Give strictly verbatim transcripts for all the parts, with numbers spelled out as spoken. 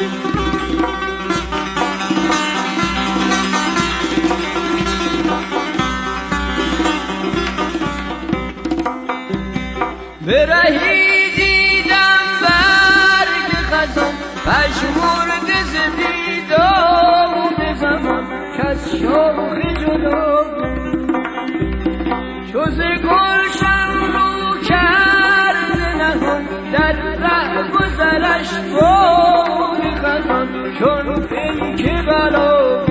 برهی دیدم برگ خزان پژمرده ز بیداد زمان کز شاخ جدا چو ز گلشن رو کرده نهان در ره گذرش باد خزان چون پیک بلا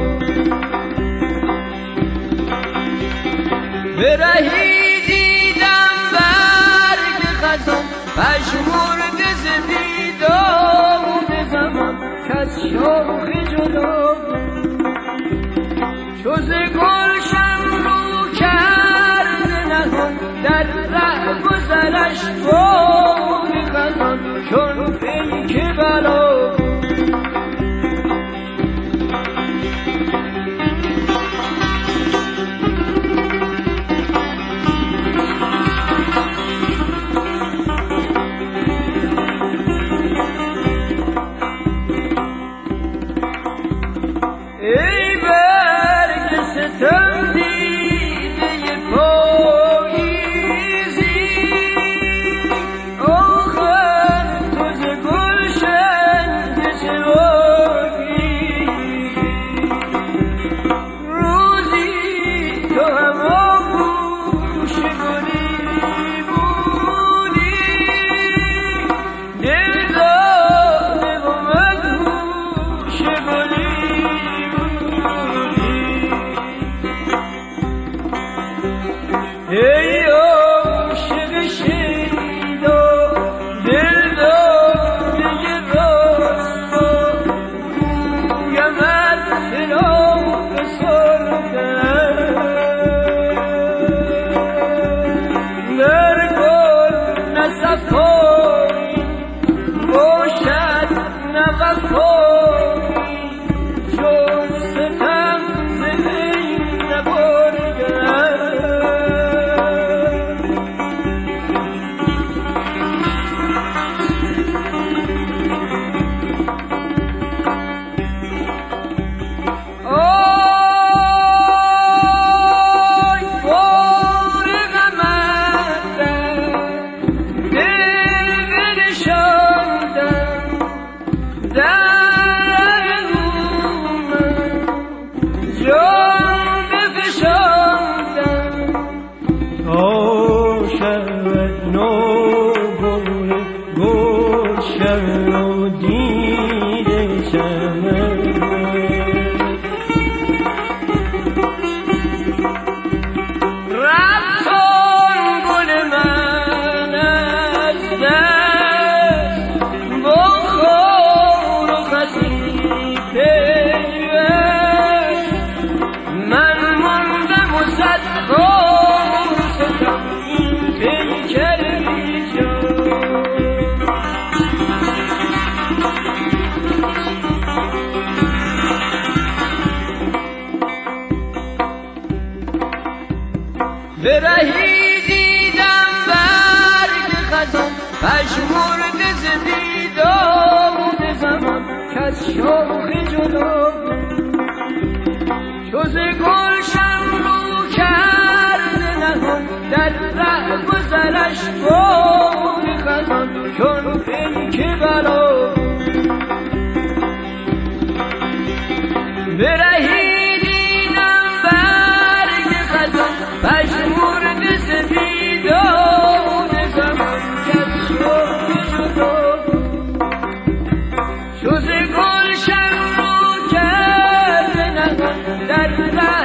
برهی دیدم برگ خزان پژمرده ز بیداد زمان کز شاخ جدا چو ز گلشن رو کرده نهان در ره گذرش باد خزان چون پیک بلا ای برگ ستم دیده پاییزی آخر تو ز گلشن ز چه باکی روزی تو هم آغوش گلی بودی دل داده و مدهوش گلی ای عاشق شیدا دل داده راستا گویمت خلاف سردن در گل نه صفایی باشد نه وفایی جز ستم ز پی نبردن برهی دیدم برگ خزان پژمرده ز بیداد زمان کز شاخ جدا چو ز گلشن رو کرده نهان در ره گذرش باد خزان چون پیک بلا برهی دیدم برگ خزان پژمرده ز بیداد زمان کز شاخ جدا چو ز گلشن رو کرده نهان در ره